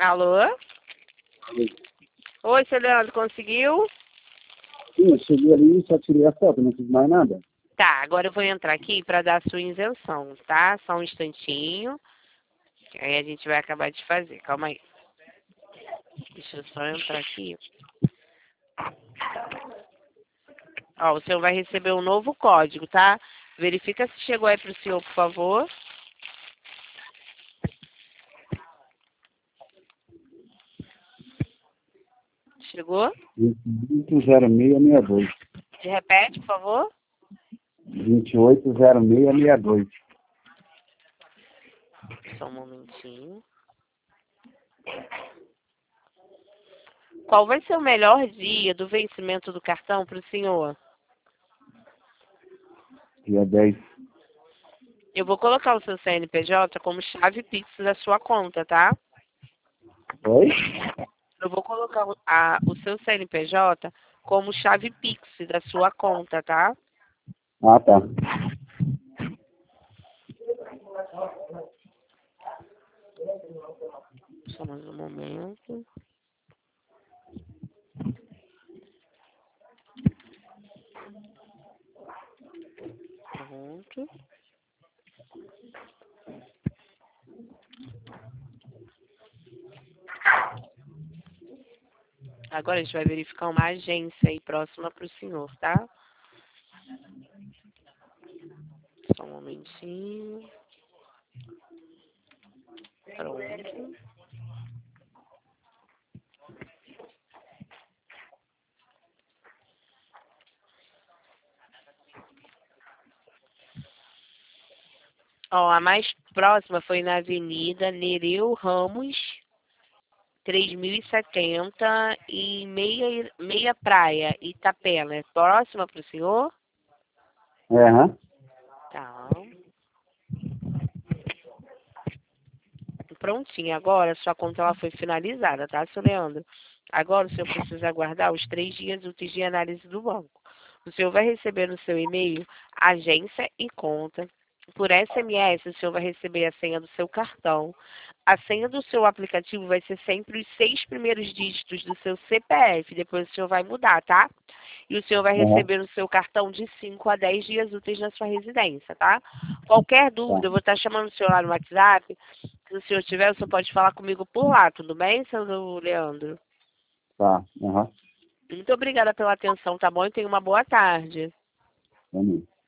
Alô? Oi, seu Leandro, conseguiu? Sim, eu cheguei ali e só tirei a foto, não fiz mais nada. Tá, agora eu vou entrar aqui para dar a sua isenção, tá? Só um instantinho. Aí a gente vai acabar de fazer. Calma aí. Deixa eu só entrar aqui. Ó, o senhor vai receber um novo código, tá? Verifica se chegou aí pro senhor, por favor. Chegou? 280662. Se repete, por favor. 280662. Só um momentinho. Qual vai ser o melhor dia do vencimento do cartão para o senhor? Dia 10. Eu vou colocar o seu CNPJ como chave Pix da sua conta, tá? Oi? Eu vou colocar o seu CNPJ como chave Pix da sua conta, tá? Ah, tá. Só mais um momento. Pronto. Agora a gente vai verificar uma agência aí próxima para o senhor, tá? Só um momentinho. Pronto. Ó, a mais próxima foi na Avenida Nereu Ramos, 3070 e Meia Praia, Itapela. É próxima para o senhor? É, aham. Tá. Prontinho. Agora, sua conta ela foi finalizada, tá, seu Leandro? Agora, o senhor precisa aguardar os 3 dias úteis de análise do banco. O senhor vai receber no seu e-mail agência e conta. Por SMS, o senhor vai receber a senha do seu cartão. A senha do seu aplicativo vai ser sempre os 6 primeiros dígitos do seu CPF. Depois o senhor vai mudar, tá? E o senhor vai Aham. receber no seu cartão de 5 a 10 dias úteis na sua residência, tá? Qualquer dúvida, Tá. eu vou estar chamando o senhor lá no WhatsApp. Se o senhor tiver, o senhor pode falar comigo por lá, tudo bem, seu Leandro? Tá. Aham. Muito obrigada pela atenção, tá bom? E tenha uma boa tarde. Também.